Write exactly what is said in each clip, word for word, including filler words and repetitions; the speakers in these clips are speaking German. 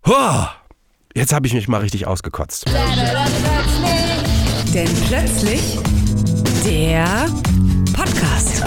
Oh, jetzt habe ich mich mal richtig ausgekotzt. Denn plötzlich der Podcast.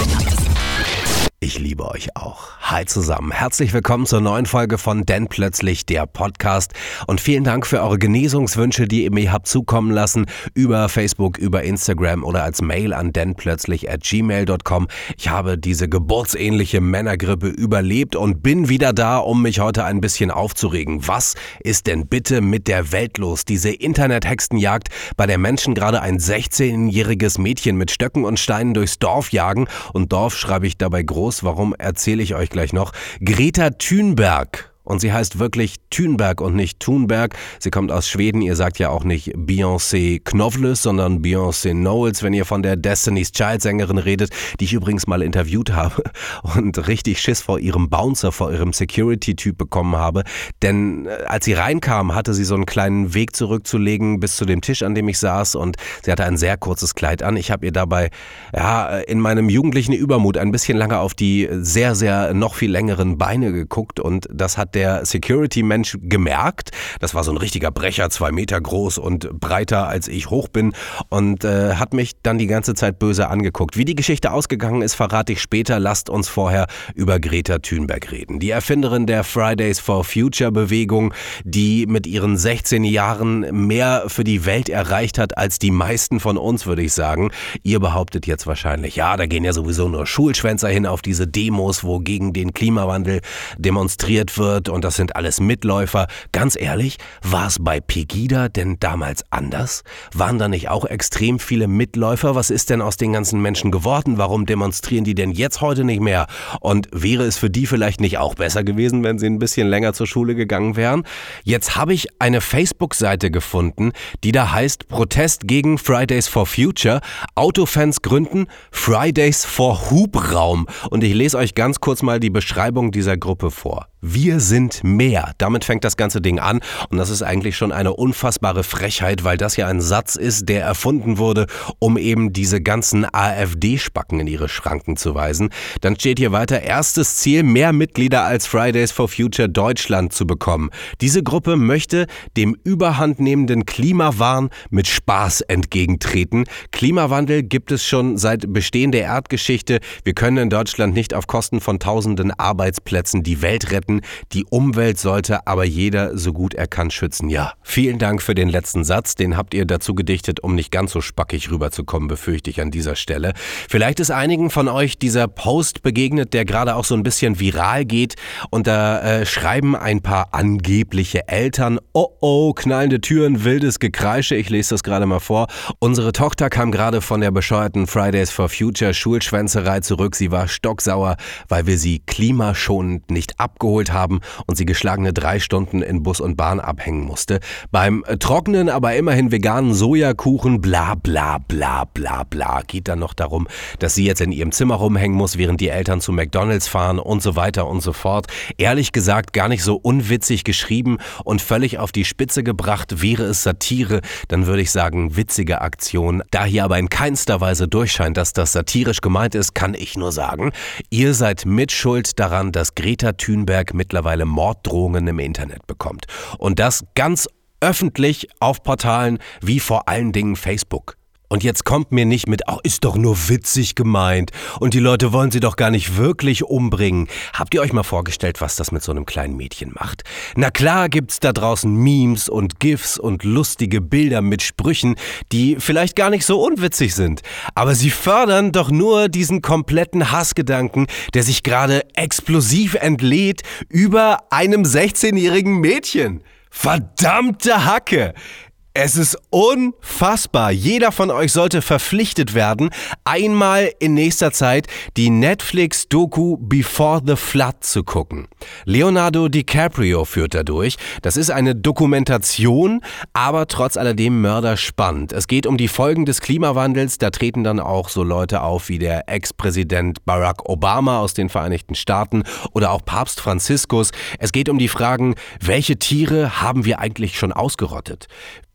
Ich liebe euch auch. Hi zusammen. Herzlich willkommen zur neuen Folge von Denn plötzlich der Podcast. Und vielen Dank für eure Genesungswünsche, die ihr mir habt zukommen lassen über Facebook, über Instagram oder als Mail an denplötzlich at gmail dot com. Ich habe diese geburtsähnliche Männergrippe überlebt und bin wieder da, um mich heute ein bisschen aufzuregen. Was ist denn bitte mit der Welt los? Diese Internet-Hexenjagd, bei der Menschen gerade ein sechzehnjähriges Mädchen mit Stöcken und Steinen durchs Dorf jagen. Und Dorf schreibe ich dabei groß. Warum, erzähle ich euch gleich noch. Greta Thunberg. Und sie heißt wirklich Thunberg und nicht Thunberg. Sie kommt aus Schweden. Ihr sagt ja auch nicht Beyoncé Knowles, sondern Beyoncé Knowles, wenn ihr von der Destiny's Child Sängerin redet, die ich übrigens mal interviewt habe und richtig Schiss vor ihrem Bouncer, vor ihrem Security-Typ bekommen habe. Denn als sie reinkam, hatte sie so einen kleinen Weg zurückzulegen bis zu dem Tisch, an dem ich saß, und sie hatte ein sehr kurzes Kleid an. Ich habe ihr dabei ja in meinem jugendlichen Übermut ein bisschen lange auf die sehr, sehr noch viel längeren Beine geguckt, und das hat der Security-Mensch gemerkt. Das war so ein richtiger Brecher, zwei Meter groß und breiter als ich hoch bin, und äh, hat mich dann die ganze Zeit böse angeguckt. Wie die Geschichte ausgegangen ist, verrate ich später. Lasst uns vorher über Greta Thunberg reden. Die Erfinderin der Fridays for Future Bewegung, die mit ihren sechzehn Jahren mehr für die Welt erreicht hat als die meisten von uns, würde ich sagen. Ihr behauptet jetzt wahrscheinlich, ja, da gehen ja sowieso nur Schulschwänzer hin auf diese Demos, wo gegen den Klimawandel demonstriert wird, und das sind alles Mitläufer. Ganz ehrlich, war es bei Pegida denn damals anders? Waren da nicht auch extrem viele Mitläufer? Was ist denn aus den ganzen Menschen geworden? Warum demonstrieren die denn jetzt heute nicht mehr? Und wäre es für die vielleicht nicht auch besser gewesen, wenn sie ein bisschen länger zur Schule gegangen wären? Jetzt habe ich eine Facebook-Seite gefunden, die da heißt Protest gegen Fridays for Future. Autofans gründen Fridays for Hubraum. Und ich lese euch ganz kurz mal die Beschreibung dieser Gruppe vor. Wir sind mehr. Damit fängt das ganze Ding an, und das ist eigentlich schon eine unfassbare Frechheit, weil das ja ein Satz ist, der erfunden wurde, um eben diese ganzen AfD-Spacken in ihre Schranken zu weisen. Dann steht hier weiter: erstes Ziel, mehr Mitglieder als Fridays for Future Deutschland zu bekommen. Diese Gruppe möchte dem überhandnehmenden Klimawahn mit Spaß entgegentreten. Klimawandel gibt es schon seit Bestehen der Erdgeschichte. Wir können in Deutschland nicht auf Kosten von tausenden Arbeitsplätzen die Welt retten. Die Umwelt sollte aber jeder so gut er kann schützen. Ja, vielen Dank für den letzten Satz. Den habt ihr dazu gedichtet, um nicht ganz so spackig rüberzukommen, befürchte ich an dieser Stelle. Vielleicht ist einigen von euch dieser Post begegnet, der gerade auch so ein bisschen viral geht. Und da äh, schreiben ein paar angebliche Eltern: Oh oh, knallende Türen, wildes Gekreische. Ich lese das gerade mal vor. Unsere Tochter kam gerade von der bescheuerten Fridays for Future Schulschwänzerei zurück. Sie war stocksauer, weil wir sie klimaschonend nicht abgeholt haben und sie geschlagene drei Stunden in Bus und Bahn abhängen musste. Beim trockenen, aber immerhin veganen Sojakuchen, bla bla bla bla bla, geht dann noch darum, dass sie jetzt in ihrem Zimmer rumhängen muss, während die Eltern zu McDonald's fahren und so weiter und so fort. Ehrlich gesagt gar nicht so unwitzig geschrieben und völlig auf die Spitze gebracht. Wäre es Satire, dann würde ich sagen witzige Aktion. Da hier aber in keinster Weise durchscheint, dass das satirisch gemeint ist, kann ich nur sagen, ihr seid mitschuld daran, dass Greta Thunberg mittlerweile Morddrohungen im Internet bekommt. Und das ganz öffentlich auf Portalen wie vor allen Dingen Facebook. Und jetzt kommt mir nicht mit, ach, ist doch nur witzig gemeint und die Leute wollen sie doch gar nicht wirklich umbringen. Habt ihr euch mal vorgestellt, was das mit so einem kleinen Mädchen macht? Na klar gibt's da draußen Memes und GIFs und lustige Bilder mit Sprüchen, die vielleicht gar nicht so unwitzig sind. Aber sie fördern doch nur diesen kompletten Hassgedanken, der sich gerade explosiv entlädt über einem sechzehnjährigen Mädchen. Verdammte Hacke! Es ist unfassbar. Jeder von euch sollte verpflichtet werden, einmal in nächster Zeit die Netflix-Doku Before the Flood zu gucken. Leonardo DiCaprio führt da durch. Das ist eine Dokumentation, aber trotz alledem mörderspannend. Es geht um die Folgen des Klimawandels. Da treten dann auch so Leute auf wie der Ex-Präsident Barack Obama aus den Vereinigten Staaten oder auch Papst Franziskus. Es geht um die Fragen, welche Tiere haben wir eigentlich schon ausgerottet?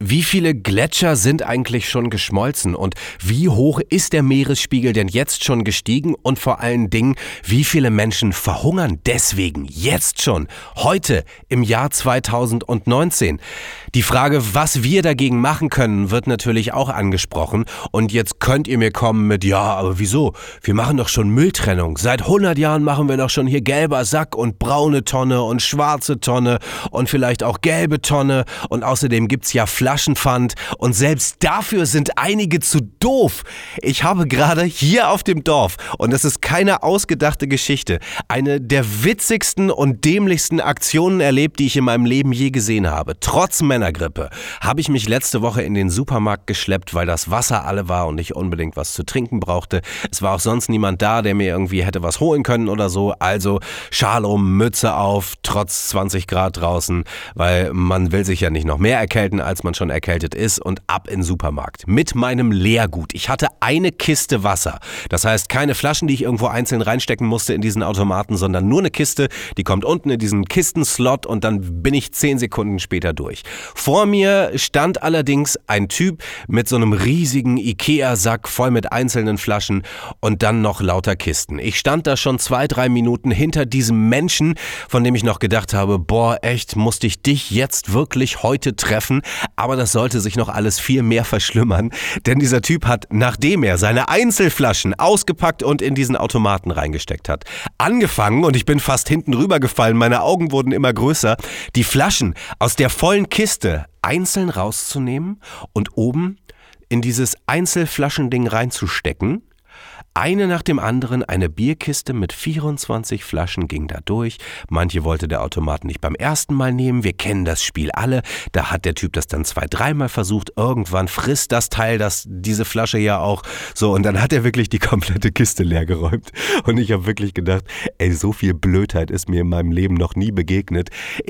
Wie viele Gletscher sind eigentlich schon geschmolzen und wie hoch ist der Meeresspiegel denn jetzt schon gestiegen und vor allen Dingen, wie viele Menschen verhungern deswegen jetzt schon, heute im Jahr zweitausendneunzehn? Die Frage, was wir dagegen machen können, wird natürlich auch angesprochen und jetzt könnt ihr mir kommen mit, ja, aber wieso? Wir machen doch schon Mülltrennung. Seit hundert Jahren machen wir doch schon hier gelber Sack und braune Tonne und schwarze Tonne und vielleicht auch gelbe Tonne und außerdem gibt's ja Flaschenpfand und selbst dafür sind einige zu doof. Ich habe gerade hier auf dem Dorf, und das ist keine ausgedachte Geschichte, eine der witzigsten und dämlichsten Aktionen erlebt, die ich in meinem Leben je gesehen habe. Trotz Männergrippe habe ich mich letzte Woche in den Supermarkt geschleppt, weil das Wasser alle war und ich unbedingt was zu trinken brauchte. Es war auch sonst niemand da, der mir irgendwie hätte was holen können oder so. Also Schal um, Mütze auf, trotz zwanzig Grad draußen, weil man will sich ja nicht noch mehr erkälten, als man schon erkältet ist, und ab in den Supermarkt. Mit meinem Leergut. Ich hatte eine Kiste Wasser. Das heißt, keine Flaschen, die ich irgendwo einzeln reinstecken musste in diesen Automaten, sondern nur eine Kiste, die kommt unten in diesen Kistenslot und dann bin ich zehn Sekunden später durch. Vor mir stand allerdings ein Typ mit so einem riesigen Ikea-Sack voll mit einzelnen Flaschen und dann noch lauter Kisten. Ich stand da schon zwei, drei Minuten hinter diesem Menschen, von dem ich noch gedacht habe, boah, echt, musste ich dich jetzt wirklich heute treffen? Aber das sollte sich noch alles viel mehr verschlimmern, denn dieser Typ hat, nachdem er seine Einzelflaschen ausgepackt und in diesen Automaten reingesteckt hat, angefangen, und ich bin fast hinten rübergefallen, meine Augen wurden immer größer, die Flaschen aus der vollen Kiste einzeln rauszunehmen und oben in dieses Einzelflaschending reinzustecken. Eine nach dem anderen, eine Bierkiste mit vierundzwanzig Flaschen ging da durch. Manche wollte der Automat nicht beim ersten Mal nehmen. Wir kennen das Spiel alle. Da hat der Typ das dann zwei, dreimal versucht. Irgendwann frisst das Teil das, diese Flasche ja auch. So, und dann hat er wirklich die komplette Kiste leer geräumt. Und ich habe wirklich gedacht, ey, so viel Blödheit ist mir in meinem Leben noch nie begegnet.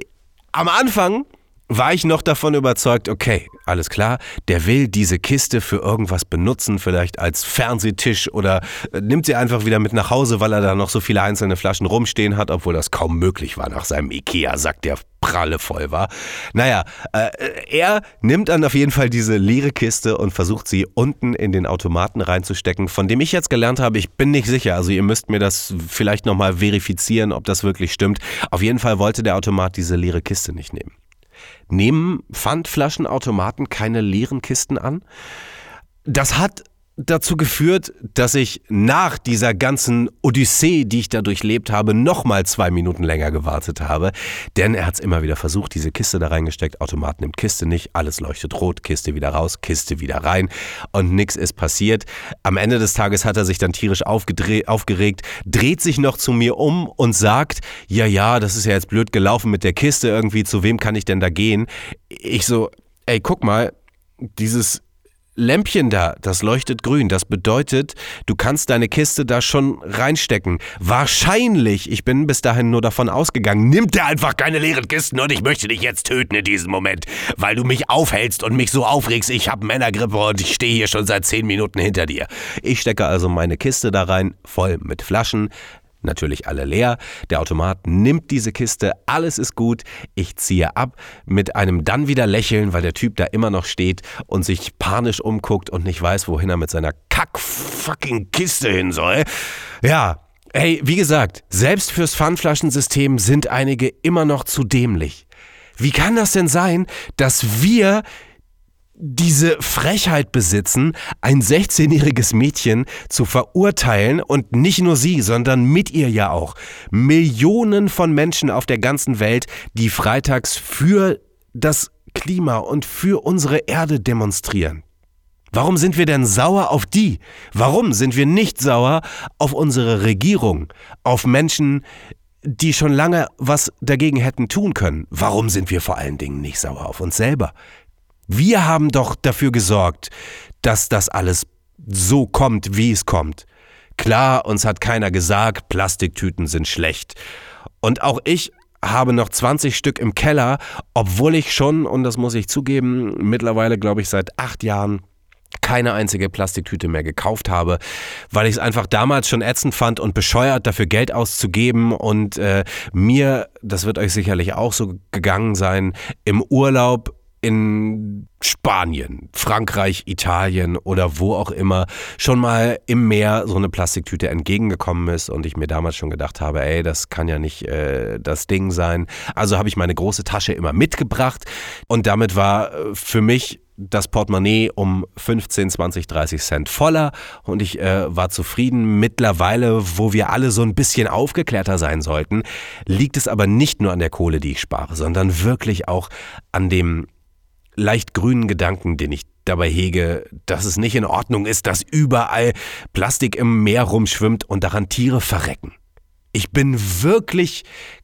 Am Anfang war ich noch davon überzeugt, okay, alles klar, der will diese Kiste für irgendwas benutzen, vielleicht als Fernsehtisch oder nimmt sie einfach wieder mit nach Hause, weil er da noch so viele einzelne Flaschen rumstehen hat, obwohl das kaum möglich war nach seinem Ikea-Sack, der pralle voll war. Naja, äh, er nimmt dann auf jeden Fall diese leere Kiste und versucht sie unten in den Automaten reinzustecken, von dem ich jetzt gelernt habe, ich bin nicht sicher, also ihr müsst mir das vielleicht nochmal verifizieren, ob das wirklich stimmt. Auf jeden Fall wollte der Automat diese leere Kiste nicht nehmen. Nehmen Pfandflaschenautomaten keine leeren Kisten an? Das hat dazu geführt, dass ich nach dieser ganzen Odyssee, die ich da durchlebt habe, nochmal zwei Minuten länger gewartet habe. Denn er hat es immer wieder versucht, diese Kiste da reingesteckt. Automat nimmt Kiste nicht, alles leuchtet rot, Kiste wieder raus, Kiste wieder rein und nichts ist passiert. Am Ende des Tages hat er sich dann tierisch aufgedreht, aufgeregt, dreht sich noch zu mir um und sagt, ja, ja, das ist ja jetzt blöd gelaufen mit der Kiste irgendwie, zu wem kann ich denn da gehen? Ich so, ey, guck mal, dieses Lämpchen da, das leuchtet grün. Das bedeutet, du kannst deine Kiste da schon reinstecken. Wahrscheinlich, ich bin bis dahin nur davon ausgegangen, nimmt er einfach keine leeren Kisten und ich möchte dich jetzt töten in diesem Moment, weil du mich aufhältst und mich so aufregst. Ich habe Männergrippe und ich stehe hier schon seit zehn Minuten hinter dir. Ich stecke also meine Kiste da rein, voll mit Flaschen. Natürlich alle leer. Der Automat nimmt diese Kiste, alles ist gut. Ich ziehe ab mit einem dann wieder Lächeln, weil der Typ da immer noch steht und sich panisch umguckt und nicht weiß, wohin er mit seiner Kack-fucking-Kiste hin soll. Ja, hey, wie gesagt, selbst fürs Pfandflaschensystem sind einige immer noch zu dämlich. Wie kann das denn sein, dass wir diese Frechheit besitzen, ein sechzehnjähriges Mädchen zu verurteilen und nicht nur sie, sondern mit ihr ja auch Millionen von Menschen auf der ganzen Welt, die freitags für das Klima und für unsere Erde demonstrieren. Warum sind wir denn sauer auf die? Warum sind wir nicht sauer auf unsere Regierung, auf Menschen, die schon lange was dagegen hätten tun können? Warum sind wir vor allen Dingen nicht sauer auf uns selber? Wir haben doch dafür gesorgt, dass das alles so kommt, wie es kommt. Klar, uns hat keiner gesagt, Plastiktüten sind schlecht. Und auch ich habe noch zwanzig Stück im Keller, obwohl ich schon, und das muss ich zugeben, mittlerweile glaube ich seit acht Jahren keine einzige Plastiktüte mehr gekauft habe, weil ich es einfach damals schon ätzend fand und bescheuert, dafür Geld auszugeben und äh, mir, das wird euch sicherlich auch so gegangen sein, im Urlaub in Spanien, Frankreich, Italien oder wo auch immer schon mal im Meer so eine Plastiktüte entgegengekommen ist und ich mir damals schon gedacht habe, ey, das kann ja nicht äh, das Ding sein. Also habe ich meine große Tasche immer mitgebracht und damit war für mich das Portemonnaie um fünfzehn, zwanzig, dreißig Cent voller und ich äh, war zufrieden. Mittlerweile, wo wir alle so ein bisschen aufgeklärter sein sollten, liegt es aber nicht nur an der Kohle, die ich spare, sondern wirklich auch an dem leicht grünen Gedanken, den ich dabei hege, dass es nicht in Ordnung ist, dass überall Plastik im Meer rumschwimmt und daran Tiere verrecken. Ich bin wirklich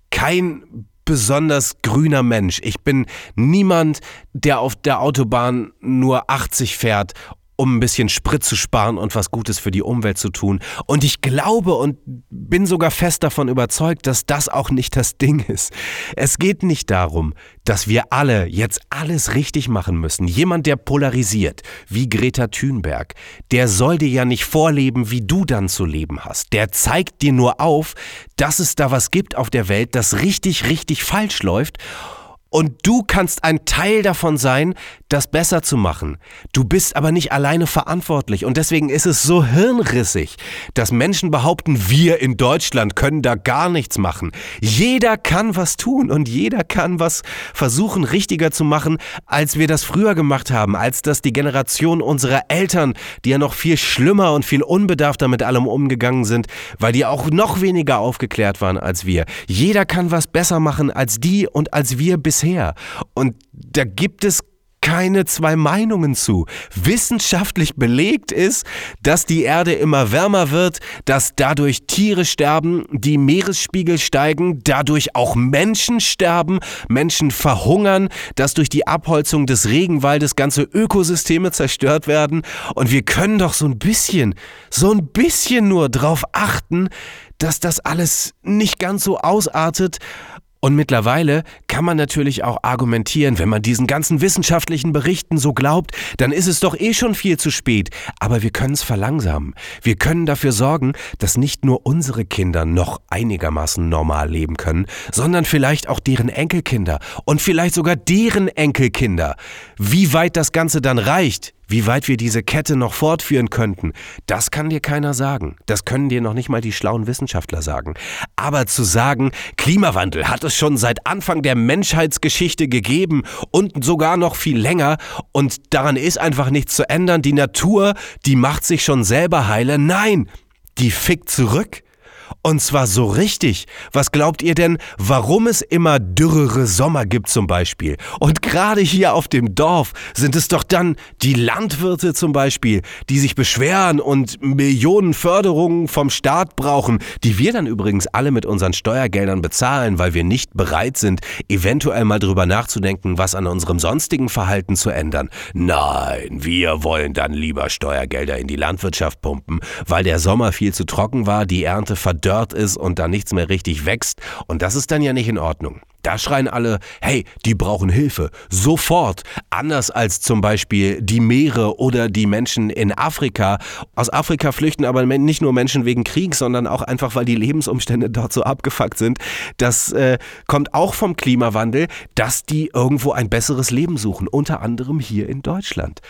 kein besonders grüner Mensch. Ich bin niemand, der auf der Autobahn nur achtzig fährt, um ein bisschen Sprit zu sparen und was Gutes für die Umwelt zu tun. Und ich glaube und bin sogar fest davon überzeugt, dass das auch nicht das Ding ist. Es geht nicht darum, dass wir alle jetzt alles richtig machen müssen. Jemand, der polarisiert, wie Greta Thunberg, der soll dir ja nicht vorleben, wie du dann zu leben hast. Der zeigt dir nur auf, dass es da was gibt auf der Welt, das richtig, richtig falsch läuft. Und du kannst ein Teil davon sein, das besser zu machen. Du bist aber nicht alleine verantwortlich. Und deswegen ist es so hirnrissig, dass Menschen behaupten, wir in Deutschland können da gar nichts machen. Jeder kann was tun und jeder kann was versuchen, richtiger zu machen, als wir das früher gemacht haben, als das die Generation unserer Eltern, die ja noch viel schlimmer und viel unbedarfter mit allem umgegangen sind, weil die auch noch weniger aufgeklärt waren als wir. Jeder kann was besser machen als die und als wir bisher. Her. Und da gibt es keine zwei Meinungen zu. Wissenschaftlich belegt ist, dass die Erde immer wärmer wird, dass dadurch Tiere sterben, die Meeresspiegel steigen, dadurch auch Menschen sterben, Menschen verhungern, dass durch die Abholzung des Regenwaldes ganze Ökosysteme zerstört werden. Und wir können doch so ein bisschen, so ein bisschen nur drauf achten, dass das alles nicht ganz so ausartet. Und mittlerweile kann man natürlich auch argumentieren, wenn man diesen ganzen wissenschaftlichen Berichten so glaubt, dann ist es doch eh schon viel zu spät. Aber wir können es verlangsamen. Wir können dafür sorgen, dass nicht nur unsere Kinder noch einigermaßen normal leben können, sondern vielleicht auch deren Enkelkinder und vielleicht sogar deren Enkelkinder. Wie weit das Ganze dann reicht, wie weit wir diese Kette noch fortführen könnten, das kann dir keiner sagen. Das können dir noch nicht mal die schlauen Wissenschaftler sagen. Aber zu sagen, Klimawandel hat es schon seit Anfang der Menschheitsgeschichte gegeben und sogar noch viel länger und daran ist einfach nichts zu ändern. Die Natur, die macht sich schon selber heile. Nein, die fickt zurück. Und zwar so richtig. Was glaubt ihr denn, warum es immer dürrere Sommer gibt zum Beispiel? Und gerade hier auf dem Dorf sind es doch dann die Landwirte zum Beispiel, die sich beschweren und Millionen Förderungen vom Staat brauchen, die wir dann übrigens alle mit unseren Steuergeldern bezahlen, weil wir nicht bereit sind, eventuell mal drüber nachzudenken, was an unserem sonstigen Verhalten zu ändern. Nein, wir wollen dann lieber Steuergelder in die Landwirtschaft pumpen, weil der Sommer viel zu trocken war, die Ernte verdorben ist und da nichts mehr richtig wächst. Und das ist dann ja nicht in Ordnung. Da schreien alle, hey, die brauchen Hilfe. Sofort. Anders als zum Beispiel die Meere oder die Menschen in Afrika. Aus Afrika flüchten aber nicht nur Menschen wegen Krieg, sondern auch einfach, weil die Lebensumstände dort so abgefuckt sind. Das äh, kommt auch vom Klimawandel, dass die irgendwo ein besseres Leben suchen. Unter anderem hier in Deutschland.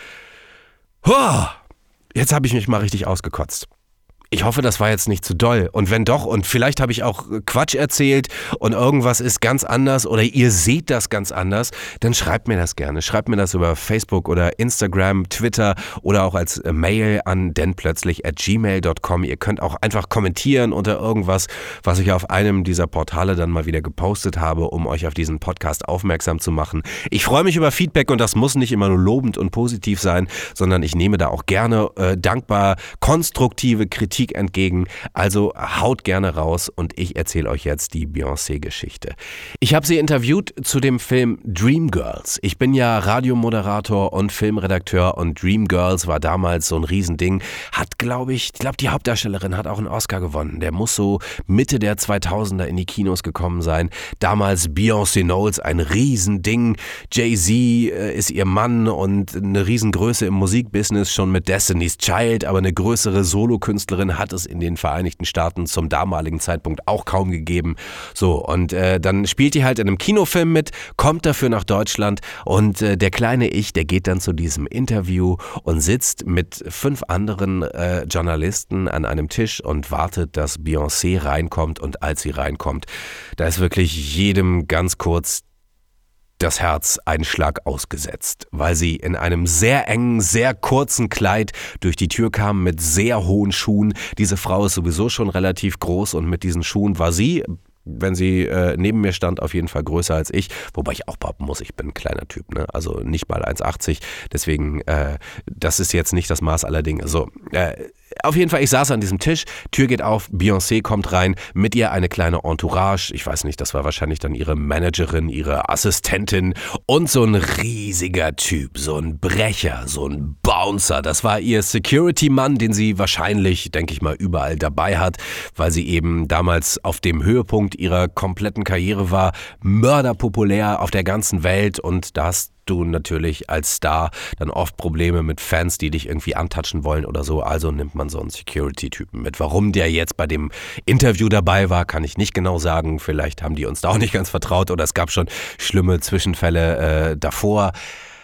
Huh, jetzt habe ich mich mal richtig ausgekotzt. Ich hoffe, das war jetzt nicht zu doll. Und wenn doch, und vielleicht habe ich auch Quatsch erzählt und irgendwas ist ganz anders oder ihr seht das ganz anders, dann schreibt mir das gerne. Schreibt mir das über Facebook oder Instagram, Twitter oder auch als Mail an dennplötzlich at gmail dot com. Ihr könnt auch einfach kommentieren unter irgendwas, was ich auf einem dieser Portale dann mal wieder gepostet habe, um euch auf diesen Podcast aufmerksam zu machen. Ich freue mich über Feedback und das muss nicht immer nur lobend und positiv sein, sondern ich nehme da auch gerne äh, dankbar konstruktive Kritik entgegen, also haut gerne raus und ich erzähle euch jetzt die Beyoncé-Geschichte. Ich habe sie interviewt zu dem Film Dreamgirls. Ich bin ja Radiomoderator und Filmredakteur und Dreamgirls war damals so ein Riesending. Hat, glaube ich, ich glaube die Hauptdarstellerin hat auch einen Oscar gewonnen. Der muss so Mitte der zweitausender in die Kinos gekommen sein. Damals Beyoncé Knowles, ein Riesending. Jay-Z äh, ist ihr Mann und eine Riesengröße im Musikbusiness, schon mit Destiny's Child, aber eine größere Solokünstlerin Frauen hat es in den Vereinigten Staaten zum damaligen Zeitpunkt auch kaum gegeben. So, und äh, dann spielt die halt in einem Kinofilm mit, kommt dafür nach Deutschland und äh, der kleine Ich, der geht dann zu diesem Interview und sitzt mit fünf anderen äh, Journalisten an einem Tisch und wartet, dass Beyoncé reinkommt. Und als sie reinkommt, da ist wirklich jedem ganz kurz das Herz einen Schlag ausgesetzt, weil sie in einem sehr engen, sehr kurzen Kleid durch die Tür kam mit sehr hohen Schuhen. Diese Frau ist sowieso schon relativ groß und mit diesen Schuhen war sie, wenn sie äh, neben mir stand, auf jeden Fall größer als ich, wobei ich auch behaupten muss, ich bin ein kleiner Typ, ne? Also nicht mal eins Komma achtzig, deswegen, äh, das ist jetzt nicht das Maß aller Dinge. So, äh, auf jeden Fall, ich saß an diesem Tisch, Tür geht auf, Beyoncé kommt rein, mit ihr eine kleine Entourage, ich weiß nicht, das war wahrscheinlich dann ihre Managerin, ihre Assistentin und so ein riesiger Typ, so ein Brecher, so ein Bouncer, das war ihr Security-Mann, den sie wahrscheinlich, denke ich mal, überall dabei hat, weil sie eben damals auf dem Höhepunkt ihrer kompletten Karriere war, mörderpopulär auf der ganzen Welt und da hast du natürlich als Star dann oft Probleme mit Fans, die dich irgendwie antatschen wollen oder so, also nimmt man so einen Security-Typen mit. Warum der jetzt bei dem Interview dabei war, kann ich nicht genau sagen, vielleicht haben die uns da auch nicht ganz vertraut oder es gab schon schlimme Zwischenfälle äh, davor.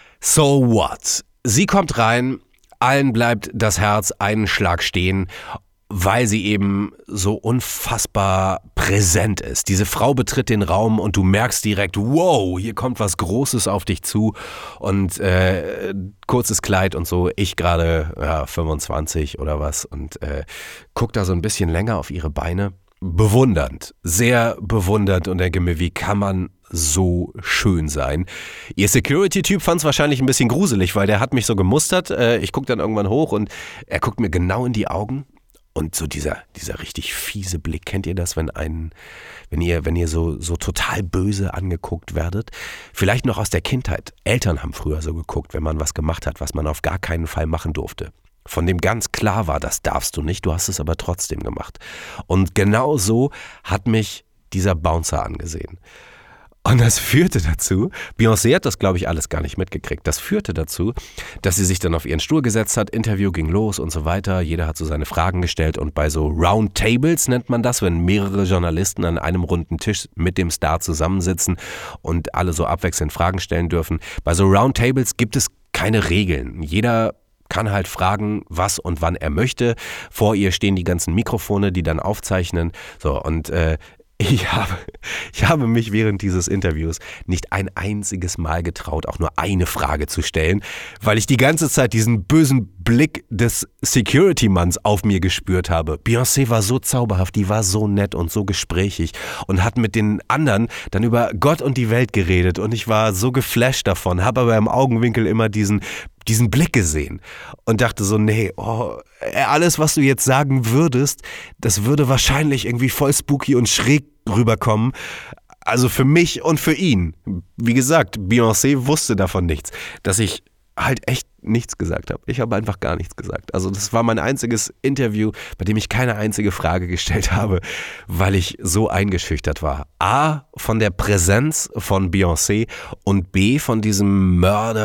So what? Sie kommt rein, allen bleibt das Herz einen Schlag stehen, weil sie eben so unfassbar präsent ist. Diese Frau betritt den Raum und du merkst direkt, wow, hier kommt was Großes auf dich zu und äh, kurzes Kleid und so. Ich gerade ja, fünfundzwanzig oder was und äh, guck da so ein bisschen länger auf ihre Beine. Bewundernd, sehr bewundernd und denke mir, wie kann man so schön sein. Ihr Security-Typ fand es wahrscheinlich ein bisschen gruselig, weil der hat mich so gemustert. Äh, ich guck dann irgendwann hoch und er guckt mir genau in die Augen. Und so dieser, dieser richtig fiese Blick, kennt ihr das, wenn einen, wenn ihr, wenn ihr so, so total böse angeguckt werdet? Vielleicht noch aus der Kindheit. Eltern haben früher so geguckt, wenn man was gemacht hat, was man auf gar keinen Fall machen durfte. Von dem ganz klar war, das darfst du nicht, du hast es aber trotzdem gemacht. Und genau so hat mich dieser Bouncer angesehen. Und das führte dazu, Beyoncé hat das, glaube ich, alles gar nicht mitgekriegt. Das führte dazu, dass sie sich dann auf ihren Stuhl gesetzt hat, Interview ging los und so weiter. Jeder hat so seine Fragen gestellt und bei so Round Tables nennt man das, wenn mehrere Journalisten an einem runden Tisch mit dem Star zusammensitzen und alle so abwechselnd Fragen stellen dürfen. Bei so Round Tables gibt es keine Regeln. Jeder kann halt fragen, was und wann er möchte. Vor ihr stehen die ganzen Mikrofone, die dann aufzeichnen. So und äh, Ich habe, ich habe mich während dieses Interviews nicht ein einziges Mal getraut, auch nur eine Frage zu stellen, weil ich die ganze Zeit diesen bösen Blick des Security-Manns auf mir gespürt habe. Beyoncé war so zauberhaft, die war so nett und so gesprächig und hat mit den anderen dann über Gott und die Welt geredet und ich war so geflasht davon, habe aber im Augenwinkel immer diesen diesen Blick gesehen und dachte so, nee, oh, alles, was du jetzt sagen würdest, das würde wahrscheinlich irgendwie voll spooky und schräg rüberkommen. Also für mich und für ihn. Wie gesagt, Beyoncé wusste davon nichts, dass ich halt echt nichts gesagt habe. Ich habe einfach gar nichts gesagt. Also das war mein einziges Interview, bei dem ich keine einzige Frage gestellt habe, weil ich so eingeschüchtert war. A, von der Präsenz von Beyoncé und B, von diesem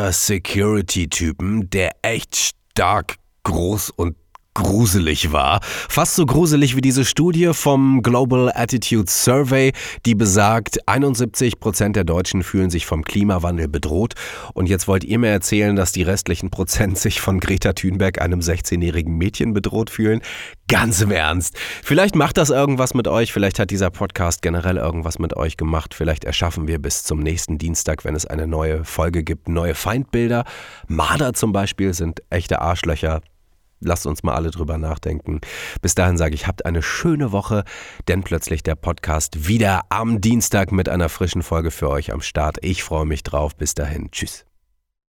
Mörder-Security-Typen, der echt stark, groß und gruselig war. Fast so gruselig wie diese Studie vom Global Attitude Survey, die besagt, einundsiebzig Prozent der Deutschen fühlen sich vom Klimawandel bedroht. Und jetzt wollt ihr mir erzählen, dass die restlichen Prozent sich von Greta Thunberg, einem sechzehnjährigen Mädchen, bedroht fühlen? Ganz im Ernst. Vielleicht macht das irgendwas mit euch, vielleicht hat dieser Podcast generell irgendwas mit euch gemacht. Vielleicht erschaffen wir bis zum nächsten Dienstag, wenn es eine neue Folge gibt, neue Feindbilder. Marder zum Beispiel sind echte Arschlöcher. Lasst uns mal alle drüber nachdenken. Bis dahin sage ich, habt eine schöne Woche, denn plötzlich der Podcast wieder am Dienstag mit einer frischen Folge für euch am Start. Ich freue mich drauf. Bis dahin. Tschüss.